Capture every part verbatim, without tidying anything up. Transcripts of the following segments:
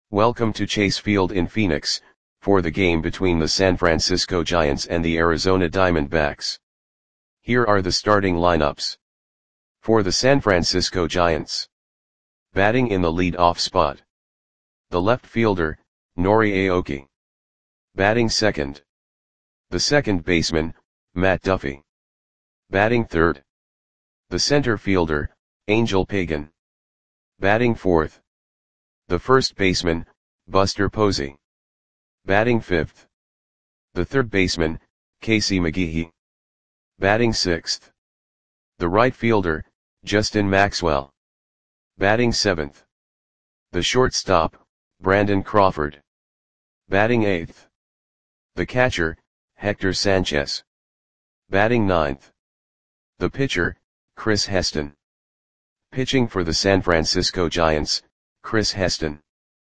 Welcome to Chase Field in Phoenix, for the game between the San Francisco Giants and the Arizona Diamondbacks. Here are the starting lineups. For the San Francisco Giants. Batting in the lead-off spot. The left fielder, Nori Aoki. Batting second. The second baseman, Matt Duffy. Batting third. The center fielder, Angel Pagan. Batting fourth. The first baseman, Buster Posey. Batting fifth. The third baseman, Casey McGehee. Batting sixth. The right fielder, Justin Maxwell. Batting seventh. The shortstop, Brandon Crawford. Batting eighth. The catcher, Hector Sanchez. Batting ninth. The pitcher, Chris Heston. Pitching for the San Francisco Giants, Chris Heston.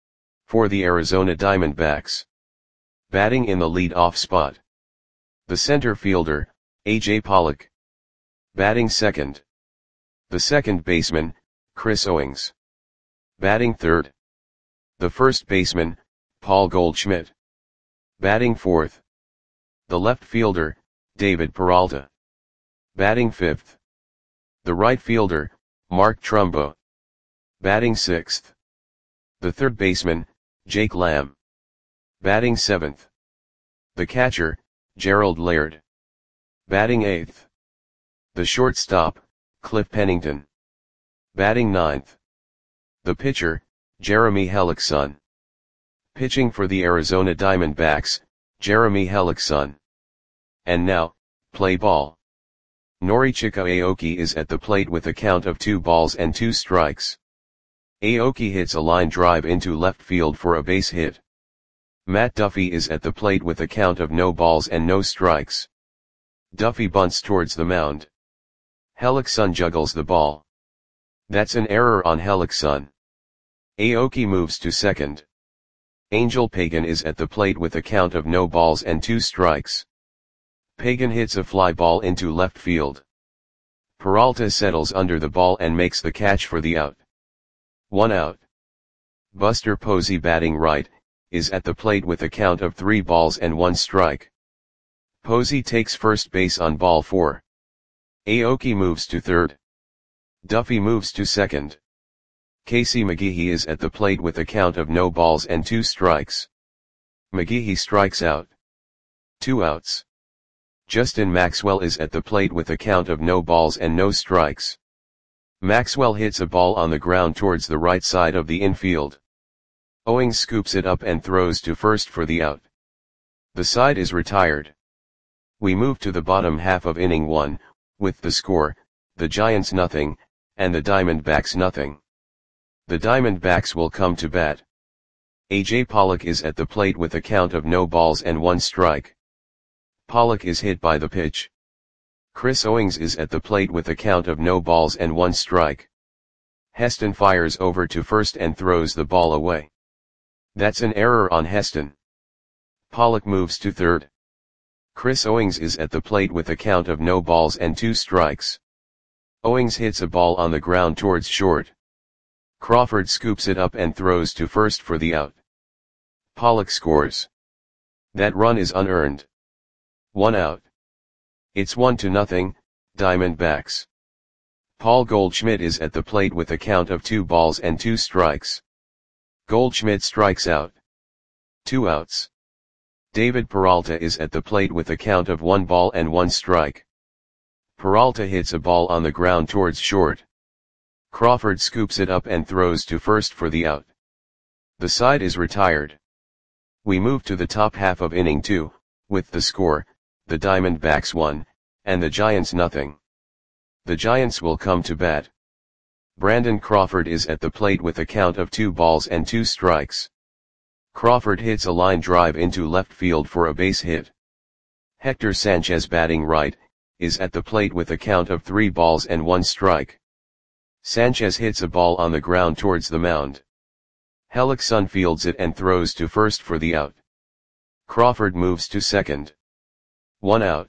For the Arizona Diamondbacks. Batting in the lead-off spot. The center fielder, A J Pollock. Batting second. The second baseman, Chris Owings. Batting third. The first baseman, Paul Goldschmidt. Batting fourth. The left fielder, David Peralta. Batting fifth. The right fielder, Mark Trumbo. Batting sixth. The third baseman, Jake Lamb. Batting seventh. The catcher, Gerald Laird. Batting eighth. The shortstop, Cliff Pennington. Batting ninth. The pitcher, Jeremy Hellickson. Pitching for the Arizona Diamondbacks, Jeremy Hellickson. And now, play ball. Norichika Aoki is at the plate with a count of two balls and two strikes. Aoki hits a line drive into left field for a base hit. Matt Duffy is at the plate with a count of no balls and no strikes. Duffy bunts towards the mound. Hellickson juggles the ball. That's an error on Hellickson. Aoki moves to second. Angel Pagan is at the plate with a count of no balls and two strikes. Pagan hits a fly ball into left field. Peralta settles under the ball and makes the catch for the out. One out. Buster Posey, batting right, is at the plate with a count of three balls and one strike. Posey takes first base on ball four. Aoki moves to third. Duffy moves to second. Casey McGehee is at the plate with a count of no balls and two strikes. McGehee strikes out. Two outs. Justin Maxwell is at the plate with a count of no balls and no strikes. Maxwell hits a ball on the ground towards the right side of the infield. Owings scoops it up and throws to first for the out. The side is retired. We move to the bottom half of inning one, with the score, the Giants nothing, and the Diamondbacks nothing. The Diamondbacks will come to bat. A J Pollock is at the plate with a count of no balls and one strike. Pollock is hit by the pitch. Chris Owings is at the plate with a count of no balls and one strike. Heston fires over to first and throws the ball away. That's an error on Heston. Pollock moves to third. Chris Owings is at the plate with a count of no balls and two strikes. Owings hits a ball on the ground towards short. Crawford scoops it up and throws to first for the out. Pollock scores. That run is unearned. One out. It's one to nothing, Diamondbacks. Paul Goldschmidt is at the plate with a count of two balls and two strikes. Goldschmidt strikes out. Two outs. David Peralta is at the plate with a count of one ball and one strike. Peralta hits a ball on the ground towards short. Crawford scoops it up and throws to first for the out. The side is retired. We move to the top half of inning two, with the score, the Diamondbacks one, and the Giants nothing. The Giants will come to bat. Brandon Crawford is at the plate with a count of two balls and two strikes. Crawford hits a line drive into left field for a base hit. Hector Sanchez, batting right, is at the plate with a count of three balls and one strike. Sanchez hits a ball on the ground towards the mound. Hellickson fields it and throws to first for the out. Crawford moves to second. One out.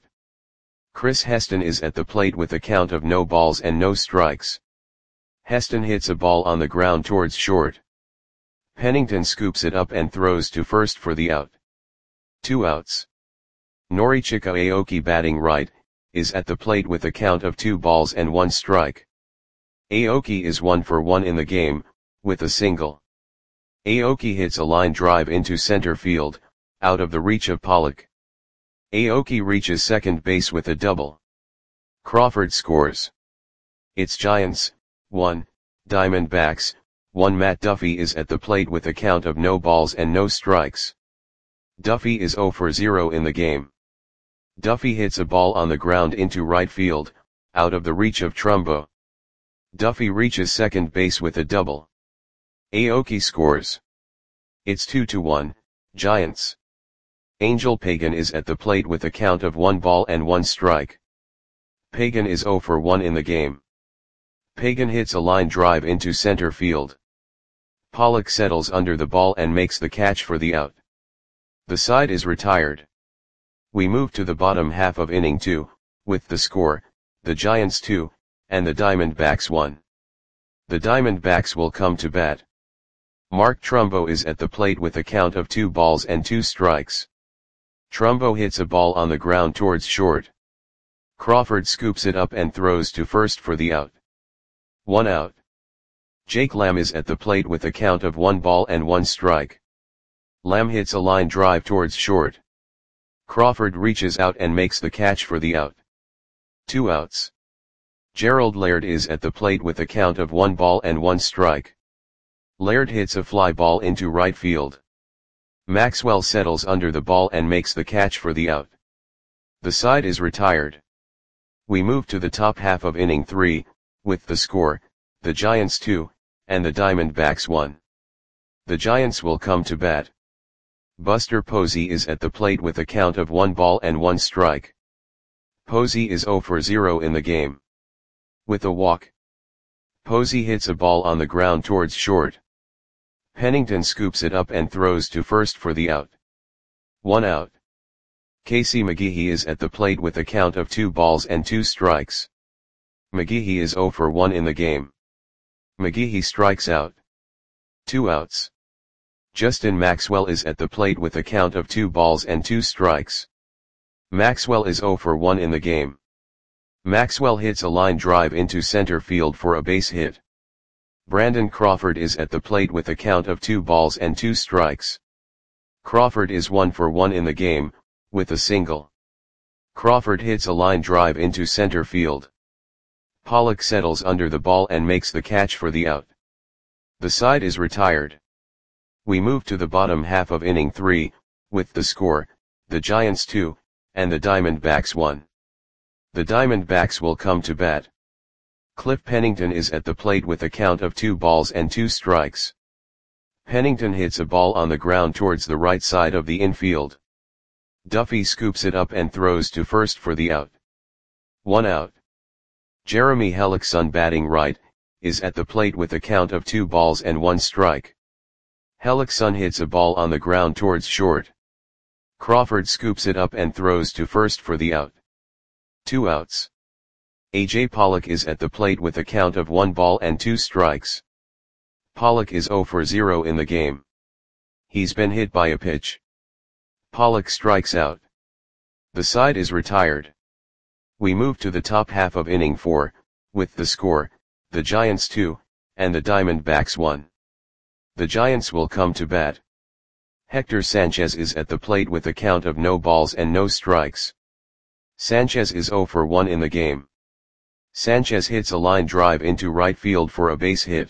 Chris Heston is at the plate with a count of no balls and no strikes. Heston hits a ball on the ground towards short. Pennington scoops it up and throws to first for the out. Two outs. Norichika Aoki batting right, is at the plate with a count of two balls and one strike. Aoki is one for one in the game, with a single. Aoki hits a line drive into center field, out of the reach of Pollock. Aoki reaches second base with a double. Crawford scores. It's Giants, one, Diamondbacks, one. Matt Duffy is at the plate with a count of no balls and no strikes. Duffy is zero for zero in the game. Duffy hits a ball on the ground into right field, out of the reach of Trumbo. Duffy reaches second base with a double. Aoki scores. It's two to one, Giants. Angel Pagan is at the plate with a count of one ball and one strike. Pagan is zero for one in the game. Pagan hits a line drive into center field. Pollock settles under the ball and makes the catch for the out. The side is retired. We move to the bottom half of inning two, with the score, the Giants two, and the Diamondbacks one. The Diamondbacks will come to bat. Mark Trumbo is at the plate with a count of two balls and two strikes. Trumbo hits a ball on the ground towards short. Crawford scoops it up and throws to first for the out. One out. Jake Lamb is at the plate with a count of one ball and one strike. Lamb hits a line drive towards short. Crawford reaches out and makes the catch for the out. Two outs. Gerald Laird is at the plate with a count of one ball and one strike. Laird hits a fly ball into right field. Maxwell settles under the ball and makes the catch for the out. The side is retired. We move to the top half of inning three, with the score, the Giants two, and the Diamondbacks one. The Giants will come to bat. Buster Posey is at the plate with a count of one ball and one strike. Posey is zero for zero in the game. With a walk. Posey hits a ball on the ground towards short. Pennington scoops it up and throws to first for the out. One out. Casey McGehee is at the plate with a count of two balls and two strikes. McGehee is zero for one in the game. McGehee strikes out. Two outs. Justin Maxwell is at the plate with a count of two balls and two strikes. Maxwell is zero for one in the game. Maxwell hits a line drive into center field for a base hit. Brandon Crawford is at the plate with a count of two balls and two strikes. Crawford is one for one in the game, with a single. Crawford hits a line drive into center field. Pollock settles under the ball and makes the catch for the out. The side is retired. We move to the bottom half of inning three, with the score, the Giants two, and the Diamondbacks one. The Diamondbacks will come to bat. Cliff Pennington is at the plate with a count of two balls and two strikes. Pennington hits a ball on the ground towards the right side of the infield. Duffy scoops it up and throws to first for the out. One out. Jeremy Hellickson batting right, is at the plate with a count of two balls and one strike. Hellickson hits a ball on the ground towards short. Crawford scoops it up and throws to first for the out. Two outs. A J Pollock is at the plate with a count of one ball and two strikes. Pollock is zero for zero in the game. He's been hit by a pitch. Pollock strikes out. The side is retired. We move to the top half of inning four, with the score, the Giants two, and the Diamondbacks one. The Giants will come to bat. Hector Sanchez is at the plate with a count of no balls and no strikes. Sanchez is zero for one in the game. Sanchez hits a line drive into right field for a base hit.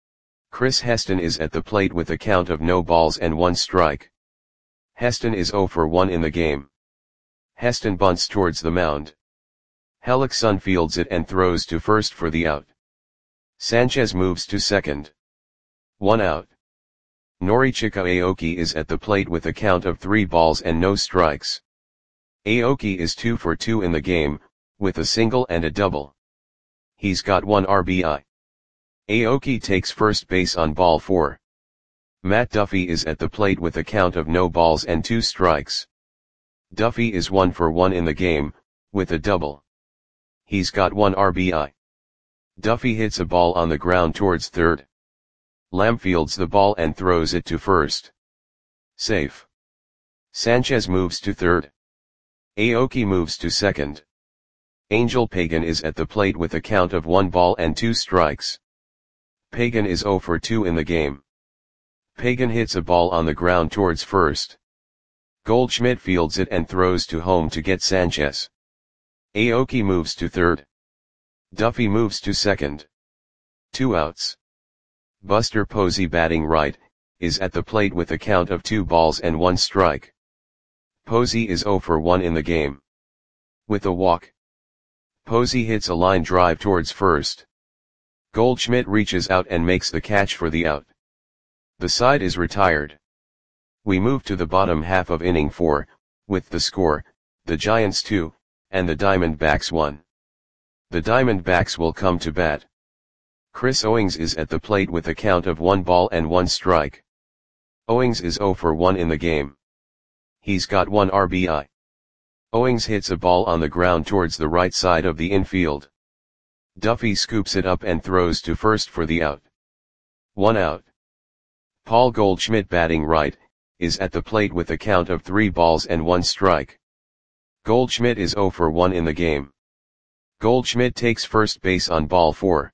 Chris Heston is at the plate with a count of no balls and one strike. Heston is zero for one in the game. Heston bunts towards the mound. Hellickson fields it and throws to first for the out. Sanchez moves to second. One out. Norichika Aoki is at the plate with a count of three balls and no strikes. Aoki is two for two in the game, with a single and a double. He's got one R B I. Aoki takes first base on ball four. Matt Duffy is at the plate with a count of no balls and two strikes. Duffy is one for one in the game, with a double. He's got one R B I. Duffy hits a ball on the ground towards third. Lamb fields the ball and throws it to first. Safe. Sanchez moves to third. Aoki moves to second. Angel Pagan is at the plate with a count of one ball and two strikes. Pagan is zero for two in the game. Pagan hits a ball on the ground towards first. Goldschmidt fields it and throws to home to get Sanchez. Aoki moves to third. Duffy moves to second. Two outs. Buster Posey, batting right, is at the plate with a count of two balls and one strike. Posey is zero for one in the game. With a walk, Posey hits a line drive towards first. Goldschmidt reaches out and makes the catch for the out. The side is retired. We move to the bottom half of inning four, with the score, the Giants two, and the Diamondbacks one. The Diamondbacks will come to bat. Chris Owings is at the plate with a count of one ball and one strike. Owings is zero for one in the game. He's got one R B I. Owings hits a ball on the ground towards the right side of the infield. Duffy scoops it up and throws to first for the out. One out. Paul Goldschmidt, batting right, is at the plate with a count of three balls and one strike. Goldschmidt is zero for one in the game. Goldschmidt takes first base on ball four.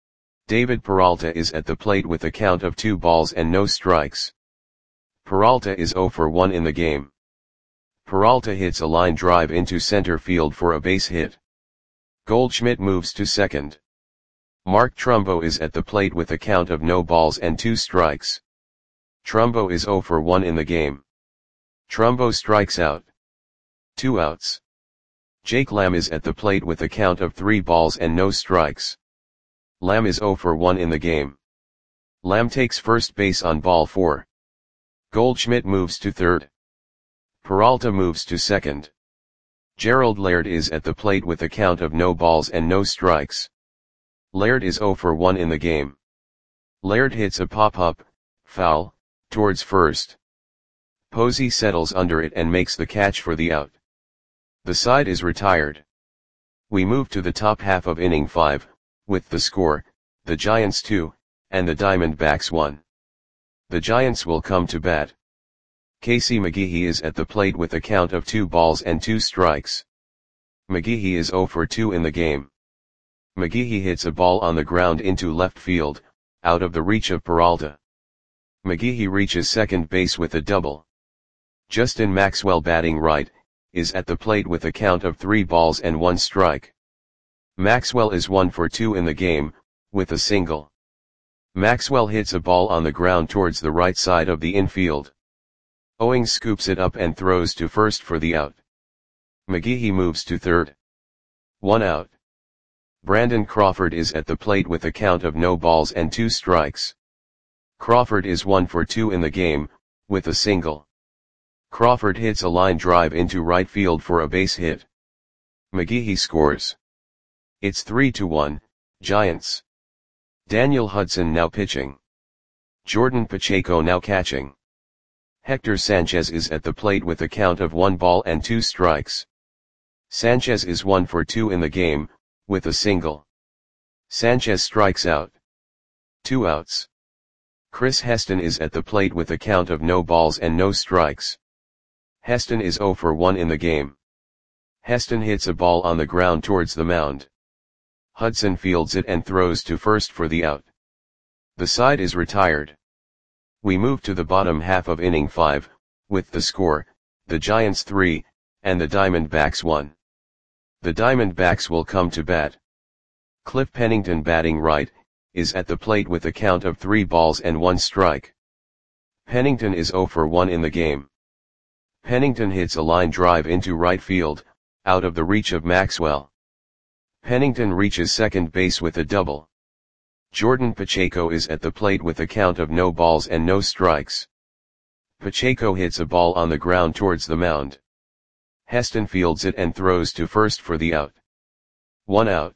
David Peralta is at the plate with a count of two balls and no strikes. Peralta is zero for one in the game. Peralta hits a line drive into center field for a base hit. Goldschmidt moves to second. Mark Trumbo is at the plate with a count of no balls and two strikes. Trumbo is zero for one in the game. Trumbo strikes out. Two outs. Jake Lamb is at the plate with a count of three balls and no strikes. Lamb is zero for one in the game. Lamb takes first base on ball four. Goldschmidt moves to third. Peralta moves to second. Gerald Laird is at the plate with a count of no balls and no strikes. Laird is zero for one in the game. Laird hits a pop-up, foul, towards first. Posey settles under it and makes the catch for the out. The side is retired. We move to the top half of inning five, with the score, the Giants two, and the Diamondbacks one. The Giants will come to bat. Casey McGehee is at the plate with a count of two balls and two strikes. McGehee is zero for two in the game. McGehee hits a ball on the ground into left field, out of the reach of Peralta. McGehee reaches second base with a double. Justin Maxwell, batting right, is at the plate with a count of three balls and one strike. Maxwell is one for two in the game, with a single. Maxwell hits a ball on the ground towards the right side of the infield. Owings scoops it up and throws to first for the out. McGehee moves to third. One out. Brandon Crawford is at the plate with a count of no balls and two strikes. Crawford is one for two in the game, with a single. Crawford hits a line drive into right field for a base hit. McGehee scores. It's three to one, Giants. Daniel Hudson now pitching. Jordan Pacheco now catching. Hector Sanchez is at the plate with a count of one ball and two strikes. Sanchez is one for two in the game, with a single. Sanchez strikes out. Two outs. Chris Heston is at the plate with a count of no balls and no strikes. Heston is zero for one in the game. Heston hits a ball on the ground towards the mound. Hudson fields it and throws to first for the out. The side is retired. We move to the bottom half of inning five, with the score, the Giants three, and the Diamondbacks one. The Diamondbacks will come to bat. Cliff Pennington, batting right, is at the plate with a count of three balls and one strike. Pennington is zero for one in the game. Pennington hits a line drive into right field, out of the reach of Maxwell. Pennington reaches second base with a double. Jordan Pacheco is at the plate with a count of no balls and no strikes. Pacheco hits a ball on the ground towards the mound. Heston fields it and throws to first for the out. One out.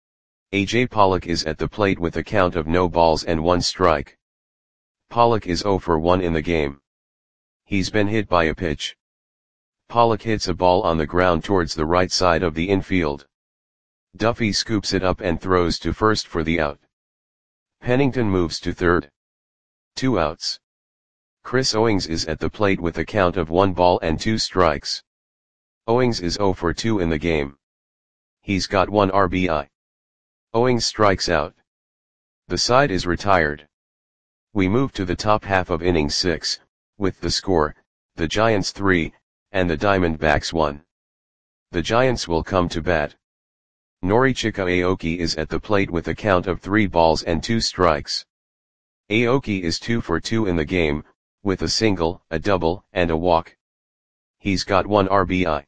A J Pollock is at the plate with a count of no balls and one strike. Pollock is zero for one in the game. He's been hit by a pitch. Pollock hits a ball on the ground towards the right side of the infield. Duffy scoops it up and throws to first for the out. Pennington moves to third. Two outs. Chris Owings is at the plate with a count of one ball and two strikes. Owings is oh for two in the game. He's got one R B I. Owings strikes out. The side is retired. We move to the top half of inning six, with the score, the Giants three, and the Diamondbacks one. The Giants will come to bat. Norichika Aoki is at the plate with a count of three balls and two strikes. Aoki is two for two in the game, with a single, a double, and a walk. He's got one R B I.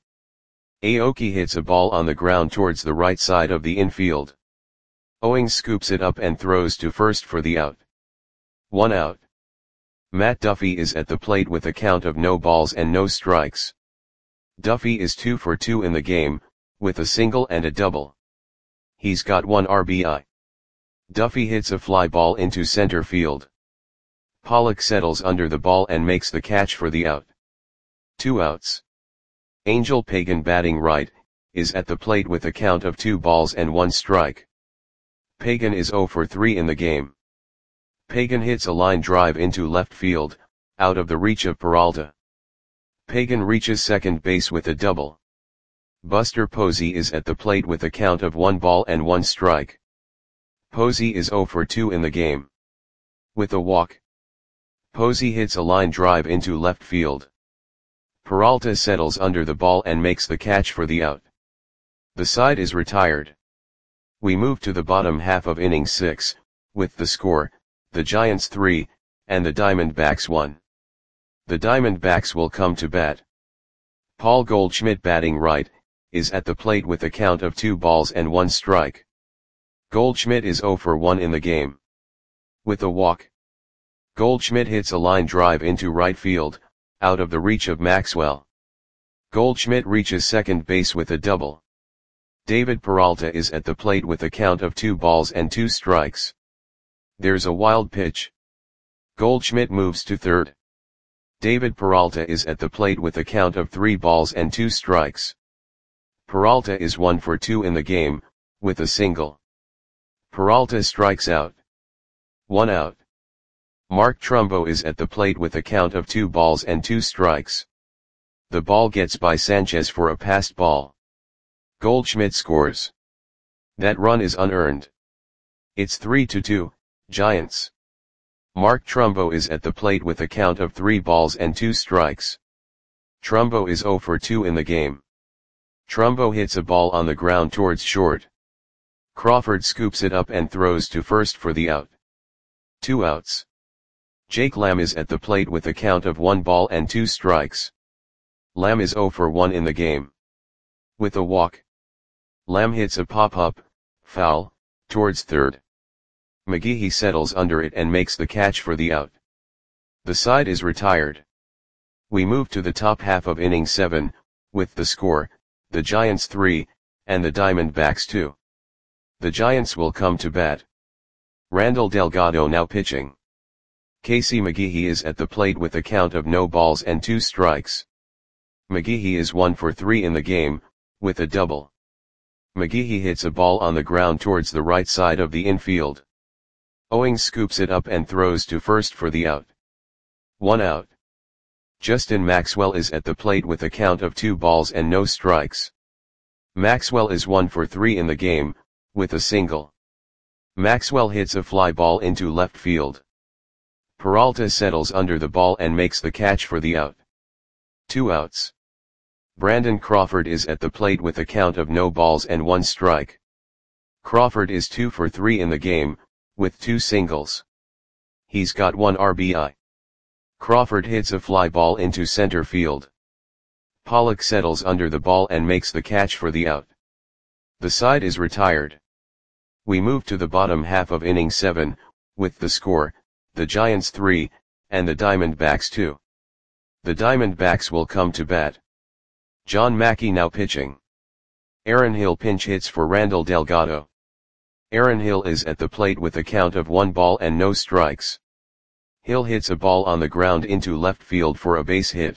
Aoki hits a ball on the ground towards the right side of the infield. Owings scoops it up and throws to first for the out. One out. Matt Duffy is at the plate with a count of no balls and no strikes. Duffy is two for two in the game, with a single and a double. He's got one R B I. Duffy hits a fly ball into center field. Pollock settles under the ball and makes the catch for the out. Two outs. Angel Pagan, batting right, is at the plate with a count of two balls and one strike. Pagan is oh for three in the game. Pagan hits a line drive into left field, out of the reach of Peralta. Pagan reaches second base with a double. Buster Posey is at the plate with a count of one ball and one strike. Posey is oh for two in the game. With a walk. Posey hits a line drive into left field. Peralta settles under the ball and makes the catch for the out. The side is retired. We move to the bottom half of inning six, with the score, the Giants three, and the Diamondbacks one. The Diamondbacks will come to bat. Paul Goldschmidt, batting right, is at the plate with a count of two balls and one strike. Goldschmidt is oh for one in the game. With a walk. Goldschmidt hits a line drive into right field, out of the reach of Maxwell. Goldschmidt reaches second base with a double. David Peralta is at the plate with a count of two balls and two strikes. There's a wild pitch. Goldschmidt moves to third. David Peralta is at the plate with a count of three balls and two strikes. Peralta is one for two in the game, with a single. Peralta strikes out. One out. Mark Trumbo is at the plate with a count of two balls and two strikes. The ball gets by Sanchez for a passed ball. Goldschmidt scores. That run is unearned. It's three to two, Giants. Mark Trumbo is at the plate with a count of three balls and two strikes. Trumbo is oh for two in the game. Trumbo hits a ball on the ground towards short. Crawford scoops it up and throws to first for the out. Two outs. Jake Lamb is at the plate with a count of one ball and two strikes. Lamb is oh for one in the game. With a walk. Lamb hits a pop-up, foul, towards third. McGehee settles under it and makes the catch for the out. The side is retired. We move to the top half of inning seven, with the score, the Giants three, and the Diamondbacks two. The Giants will come to bat. Randall Delgado now pitching. Casey McGehee is at the plate with a count of no balls and two strikes. McGehee is one for three in the game, with a double. McGehee hits a ball on the ground towards the right side of the infield. Owings scoops it up and throws to first for the out. One out. Justin Maxwell is at the plate with a count of two balls and no strikes. Maxwell is one for three in the game, with a single. Maxwell hits a fly ball into left field. Peralta settles under the ball and makes the catch for the out. Two outs. Brandon Crawford is at the plate with a count of no balls and one strike. Crawford is two for three in the game, with two singles. He's got one R B I. Crawford hits a fly ball into center field. Pollock settles under the ball and makes the catch for the out. The side is retired. We move to the bottom half of inning seven, with the score, the Giants three, and the Diamondbacks two. The Diamondbacks will come to bat. John Mackey now pitching. Aaron Hill pinch hits for Randall Delgado. Aaron Hill is at the plate with a count of one ball and no strikes. Hill hits a ball on the ground into left field for a base hit.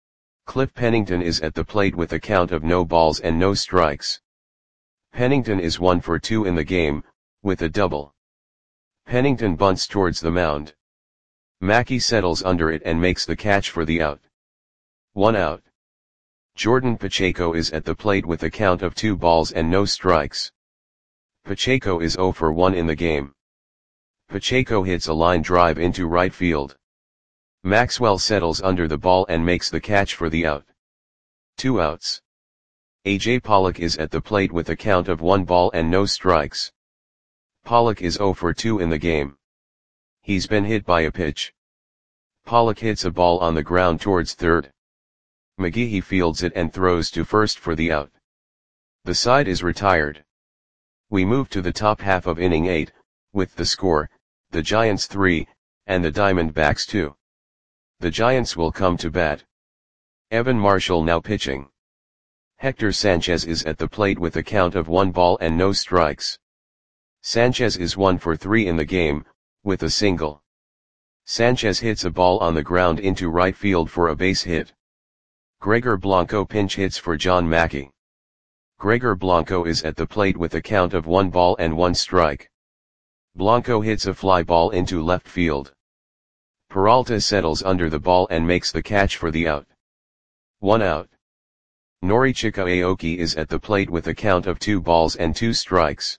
Cliff Pennington is at the plate with a count of no balls and no strikes. Pennington is one for two in the game, with a double. Pennington bunts towards the mound. Mackey settles under it and makes the catch for the out. One out. Jordan Pacheco is at the plate with a count of two balls and no strikes. Pacheco is zero for one in the game. Pacheco hits a line drive into right field. Maxwell settles under the ball and makes the catch for the out. Two outs. A J Pollock is at the plate with a count of one ball and no strikes. Pollock is zero for two in the game. He's been hit by a pitch. Pollock hits a ball on the ground towards third. McGehee fields it and throws to first for the out. The side is retired. We move to the top half of inning eight, with the score, the Giants three, and the Diamondbacks two. The Giants will come to bat. Evan Marshall now pitching. Hector Sanchez is at the plate with a count of one ball and no strikes. Sanchez is one for three in the game, with a single. Sanchez hits a ball on the ground into right field for a base hit. Gregor Blanco pinch hits for John Mackey. Gregor Blanco is at the plate with a count of one ball and one strike. Blanco hits a fly ball into left field. Peralta settles under the ball and makes the catch for the out. One out. Norichika Aoki is at the plate with a count of two balls and two strikes.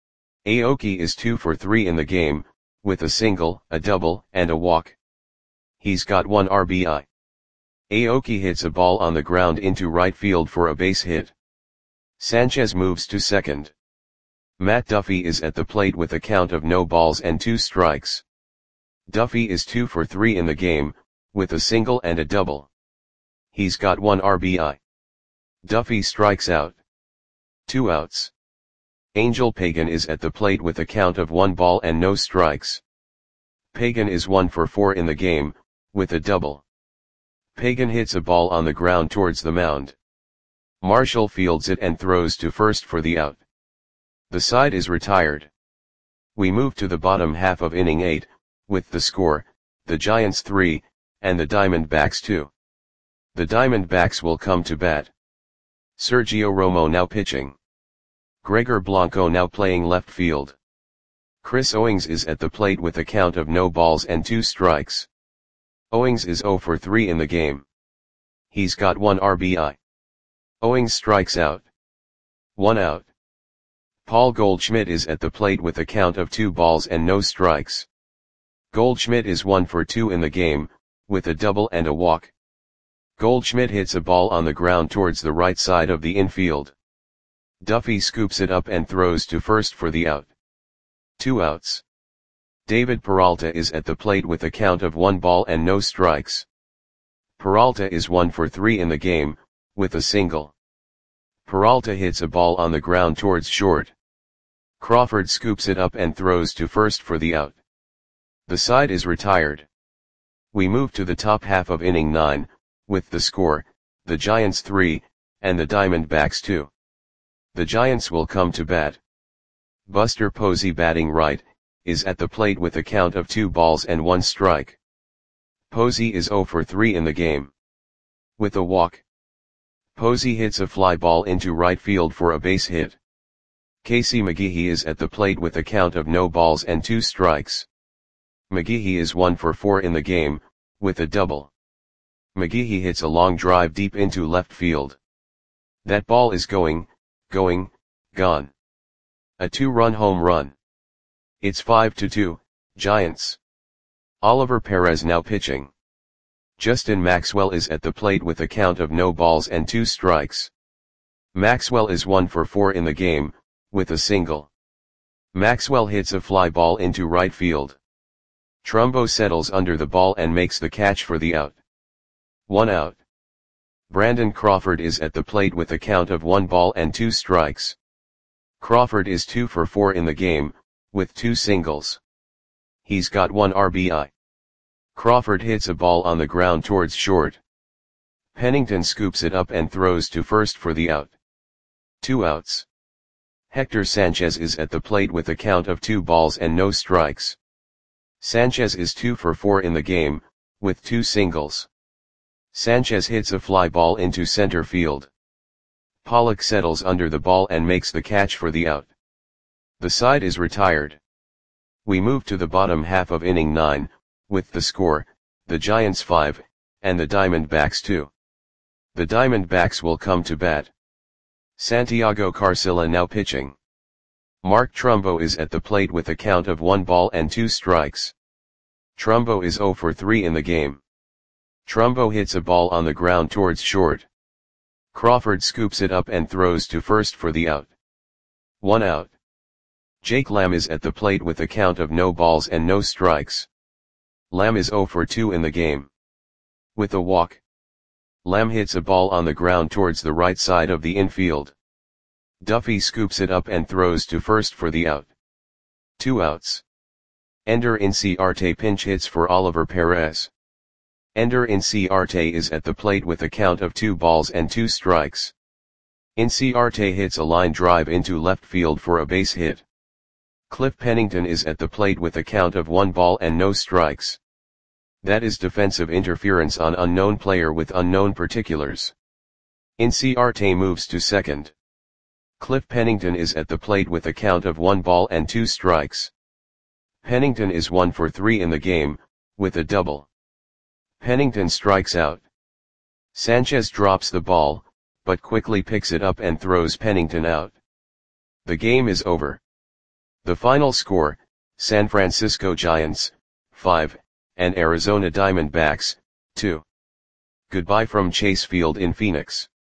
Aoki is two for three in the game, with a single, a double, and a walk. He's got one R B I. Aoki hits a ball on the ground into right field for a base hit. Sanchez moves to second. Matt Duffy is at the plate with a count of no balls and two strikes. Duffy is two for three in the game, with a single and a double. He's got one R B I. Duffy strikes out. Two outs. Angel Pagan is at the plate with a count of one ball and no strikes. Pagan is one for four in the game, with a double. Pagan hits a ball on the ground towards the mound. Marshall fields it and throws to first for the out. The side is retired. We move to the bottom half of inning eight, with the score, the Giants three, and the Diamondbacks two. The Diamondbacks will come to bat. Sergio Romo now pitching. Gregor Blanco now playing left field. Chris Owings is at the plate with a count of no balls and two strikes. Owings is zero for three in the game. He's got one R B I. Owings strikes out. One out. Paul Goldschmidt is at the plate with a count of two balls and no strikes. Goldschmidt is one for two in the game, with a double and a walk. Goldschmidt hits a ball on the ground towards the right side of the infield. Duffy scoops it up and throws to first for the out. Two outs. David Peralta is at the plate with a count of one ball and no strikes. Peralta is one for three in the game, with a single. Peralta hits a ball on the ground towards short. Crawford scoops it up and throws to first for the out. The side is retired. We move to the top half of inning nine, with the score, the Giants three, and the Diamondbacks two. The Giants will come to bat. Buster Posey batting right, is at the plate with a count of two balls and one strike. Posey is zero for three in the game. With a walk. Posey hits a fly ball into right field for a base hit. Casey McGehee is at the plate with a count of no balls and two strikes. McGehee is one for four in the game, with a double. McGehee hits a long drive deep into left field. That ball is going, going, gone. A two-run home run. It's five to two, Giants. Oliver Perez now pitching. Justin Maxwell is at the plate with a count of no balls and two strikes. Maxwell is one for four in the game, with a single. Maxwell hits a fly ball into right field. Trumbo settles under the ball and makes the catch for the out. One out. Brandon Crawford is at the plate with a count of one ball and two strikes. Crawford is two for four in the game, with two singles. He's got one R B I. Crawford hits a ball on the ground towards short. Pennington scoops it up and throws to first for the out. Two outs. Hector Sanchez is at the plate with a count of two balls and no strikes. Sanchez is two for four in the game, with two singles. Sanchez hits a fly ball into center field. Pollock settles under the ball and makes the catch for the out. The side is retired. We move to the bottom half of inning nine, with the score, the Giants five, and the Diamondbacks two. The Diamondbacks will come to bat. Santiago Carcilla now pitching. Mark Trumbo is at the plate with a count of one ball and two strikes. Trumbo is zero for three in the game. Trumbo hits a ball on the ground towards short. Crawford scoops it up and throws to first for the out. One out. Jake Lamb is at the plate with a count of no balls and no strikes. Lamb is zero for two in the game. With a walk, Lamb hits a ball on the ground towards the right side of the infield. Duffy scoops it up and throws to first for the out. Two outs. Ender Inciarte pinch hits for Oliver Perez. Ender Inciarte is at the plate with a count of two balls and two strikes. Inciarte hits a line drive into left field for a base hit. Cliff Pennington is at the plate with a count of one ball and no strikes. That is defensive interference on unknown player with unknown particulars. Inciarte moves to second. Cliff Pennington is at the plate with a count of one ball and two strikes. Pennington is one for three in the game, with a double. Pennington strikes out. Sanchez drops the ball, but quickly picks it up and throws Pennington out. The game is over. The final score, San Francisco Giants, five, and Arizona Diamondbacks, two. Goodbye from Chase Field in Phoenix.